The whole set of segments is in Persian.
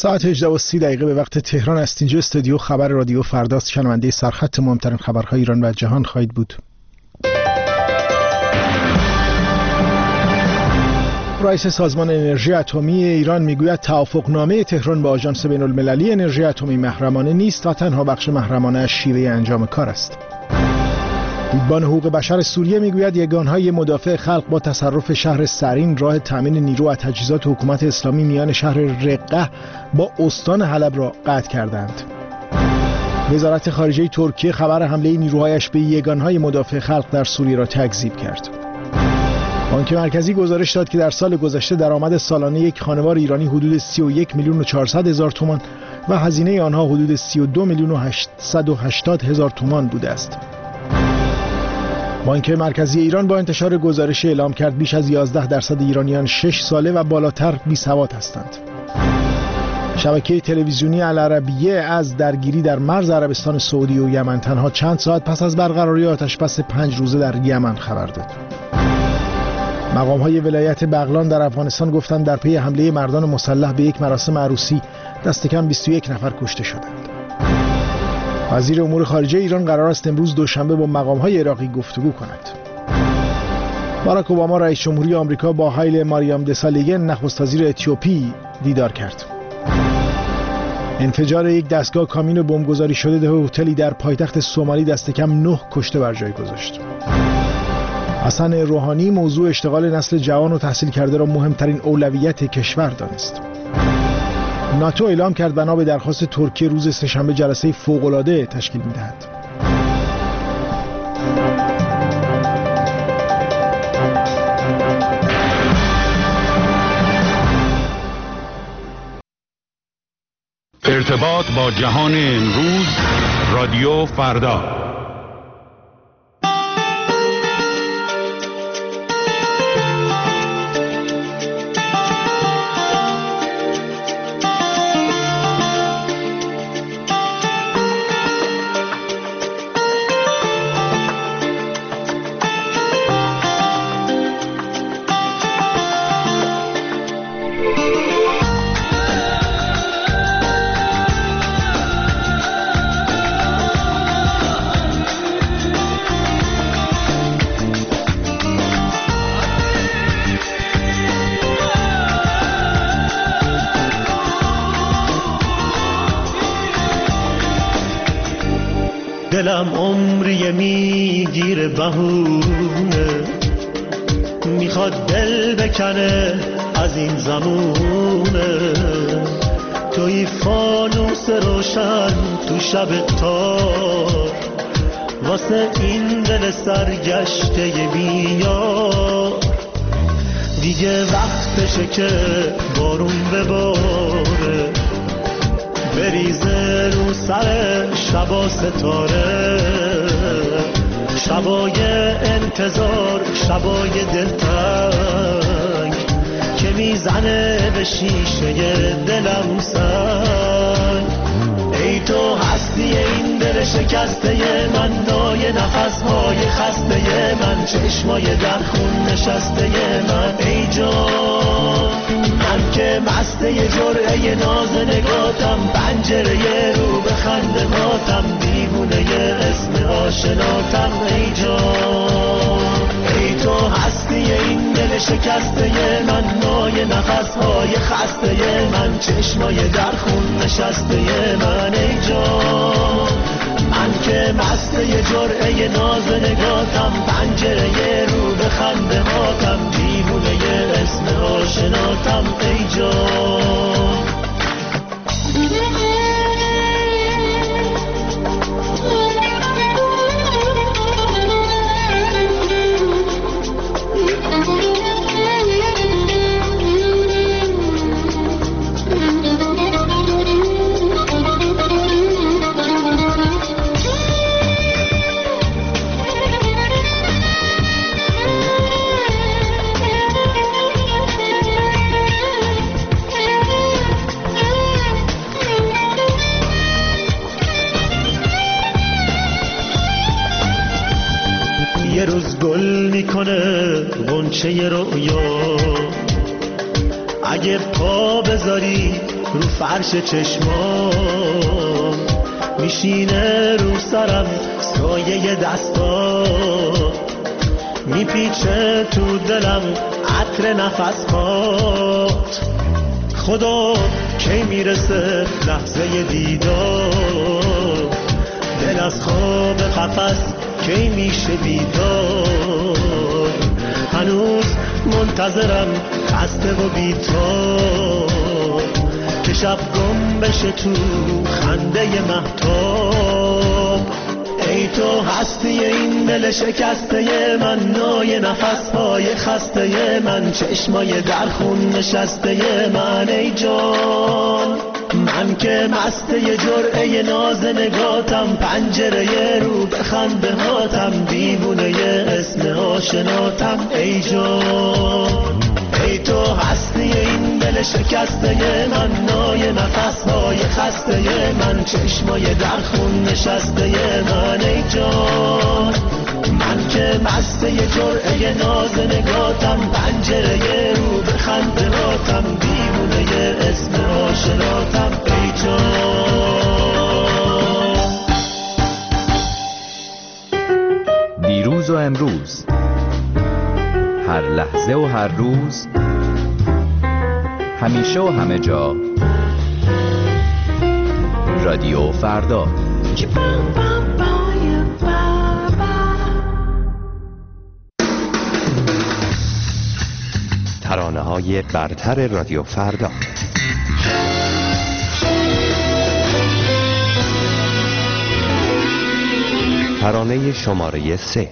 ساعت 18:30 به وقت تهران است. اینجا استودیو خبر رادیو فرداست. شنونده سرخط مهمترین خبرهای ایران و جهان خواهید بود. رئیس سازمان انرژی اتمی ایران میگوید توافقنامه تهران با آژانس بین‌المللی انرژی اتمی محرمانه نیست و تنها بخش محرمانه از شیوه انجام کار است. دیدبان حقوق بشر سوریه میگوید یگانهای مدافع خلق با تصرف شهر سرین راه تامین نیرو و تجهیزات حکومت اسلامی میان شهر رقه با استان حلب را قطع کردند. وزارت خارجه ترکیه خبر حمله نیروهایش به یگانهای مدافع خلق در سوریه را تکذیب کرد. بانک مرکزی گزارش داد که در سال گذشته درآمد سالانه یک خانوار ایرانی حدود 31,400,000 تومان و هزینه آنها حدود 32,880,000 تومان بوده است. بانک مرکزی ایران با انتشار گزارش اعلام کرد بیش از 11% ایرانیان 6 ساله و بالاتر بی‌سواد هستند. شبکه تلویزیونی العربیه از درگیری در مرز عربستان سعودی و یمن تنها چند ساعت پس از برقراری آتش‌بس 5 روزه در یمن خبر داد. مقام‌های ولایت بغلان در افغانستان گفتند در پی حمله مردان مسلح به یک مراسم عروسی دست کم 21 نفر کشته شدند. وزیر امور خارجه ایران قرار است امروز دوشنبه با مقام‌های عراقی گفتگو کند. باراک اوباما رئیس جمهوری آمریکا با هایل ماریام دسالین نخست وزیر اتیوپی دیدار کرد. انفجار یک دستگاه کامین بمبگذاری شده در هتلی در پایتخت سومالی دست کم 9 کشته بر جای گذاشت. حسن روحانی موضوع اشتغال نسل جوان و تحصیل کرده را مهمترین اولویت کشور دانست. ناتو اعلام کرد بنا به درخواست ترکیه روز سه‌شنبه جلسه فوق‌العاده تشکیل می‌دهد. ارتباط با جهان امروز، رادیو فردا. دلم عمریه میگیره بهونه، میخواد دل بکنه از این زمونه. توی فانوس روشن تو شب تار، واسه این دل سرگشته بیار. دیگه وقتشه که بارون بباره، بریزه رو سر شبا ستاره. شبای انتظار، شبای دلتنگ که میزنه به شیشه دلم سنگ. ای تو هستی این دل شکسته من، نای نفسهای خسته من، چشمای در خون نشسته من. ای جان من که مسته جرعه ناز نگاتم، پنجره رو به خندهاتم، دیوونه اسم آشناتم. ای جان ای تو هستی این دل شکسته من، نای نفسهای خسته من، چشمای در خون نشسته من. ای جان من که مسته جرعه ناز نگاتم، پنجره رو به خندهاتم، دیوونه اسم آشناتم. ای جان یه روز گل میکنه غنچه رویا، اگه پا بذاری رو فرش چشمام، میشینه رو سرم سایه دستا، میپیچه تو دلم عطر نفسات. خدا کی میرسه لحظه دیدار، دل از خواب قفس کی میشه بیدار. هنوز منتظرم خسته و بی‌تاب که شب گم بشه تو خنده مهتاب. ای تو هستی این دل شکسته من، نای نفسهای خسته من، چشمای در خون نشسته من. ای جان من که مسته جرعه ناز نگاتم، پنجره رو بخند به هاتم، دیوونه اسم آشناتم. ای جان ای تو هستی این دل شکسته من، نای نفسهای خسته من، چشمای در خون نشسته من. ای جان من که مسته جرعه ناز نگاتم، پنجره رو بخند به هاتم، دیوونه اسم آشناتم. ای جان دیروز و امروز، هر لحظه و هر روز، همیشه و همه جا، رادیو فردا. ترانه‌های برتر رادیو فردا. ترانه شماره 3.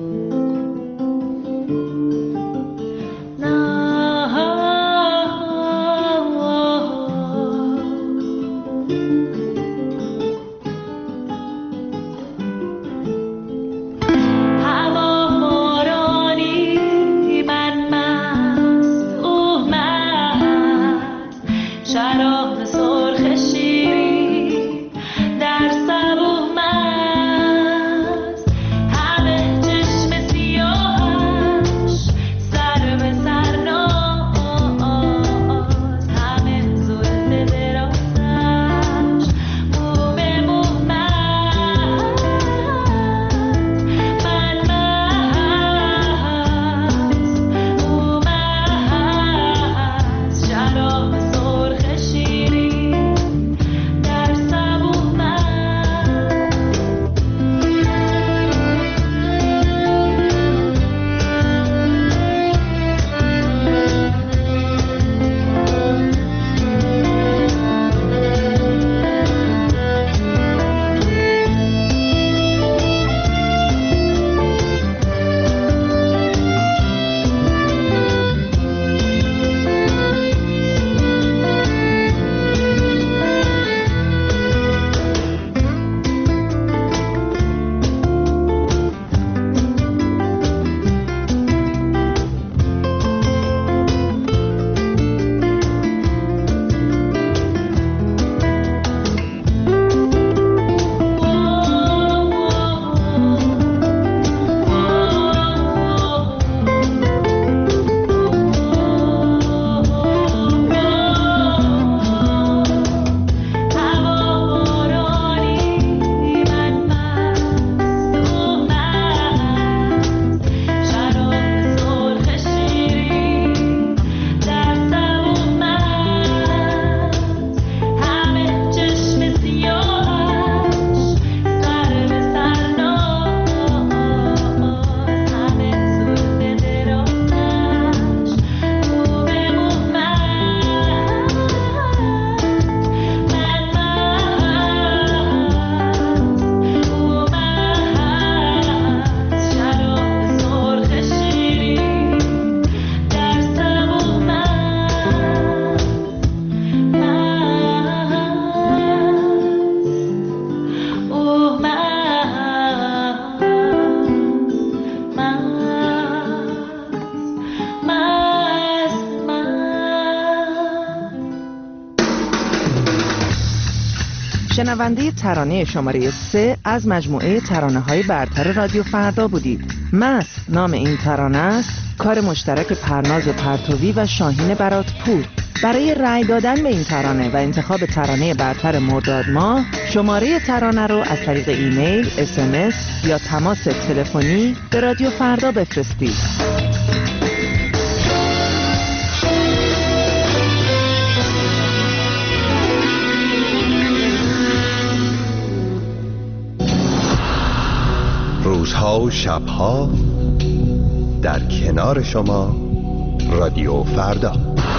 شنونده ترانه شماره 3 از مجموعه ترانه‌های برتر رادیو فردا بودید. مست نام این ترانه است، کار مشترک پرناز پرتوی و شاهین براتپور. برای رأی دادن به این ترانه و انتخاب ترانه برتر مرداد ماه، شماره ترانه رو از طریق ایمیل، SMS یا تماس تلفنی به رادیو فردا بفرستید. روزها و شبها در کنار شما رادیو فردا.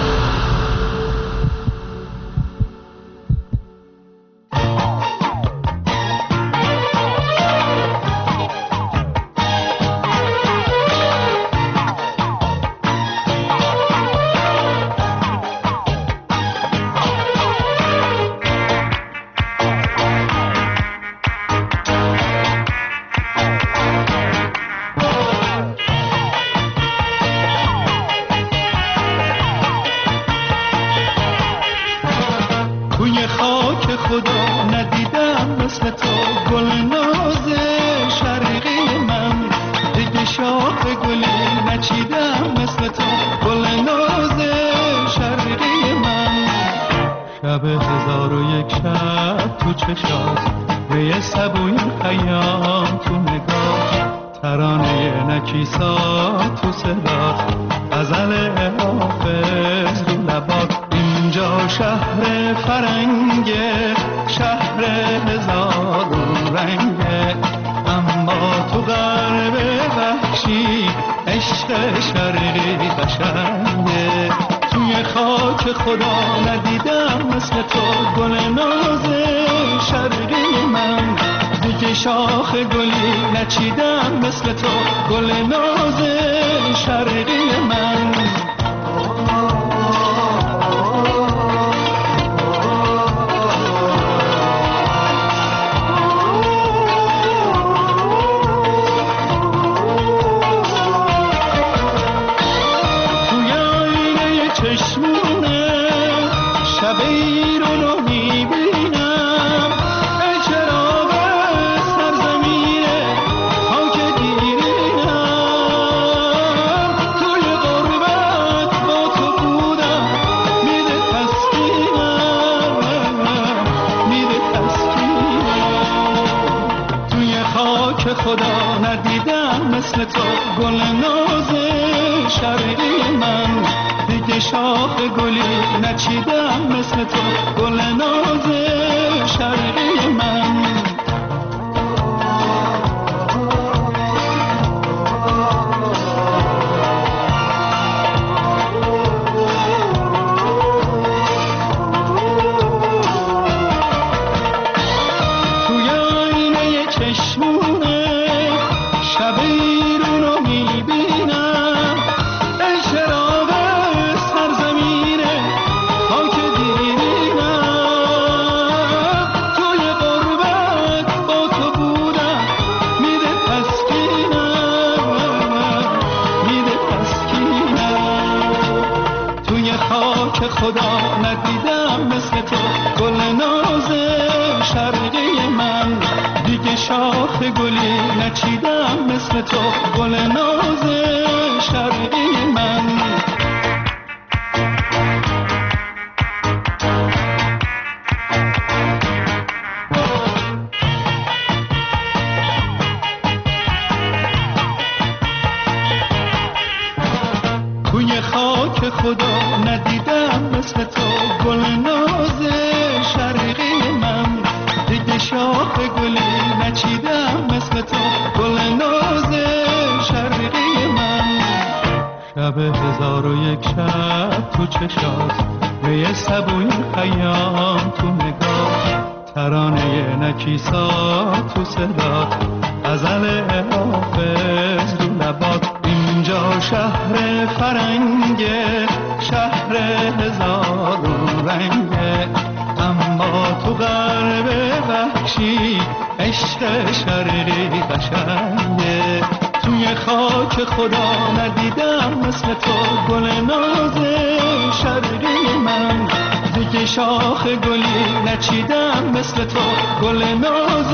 شاخ گلی نچیدم مثل تو گل ناز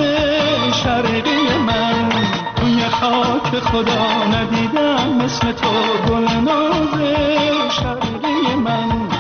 شرقی من، توی خاک خدا ندیدم مثل تو گل ناز شرقی من.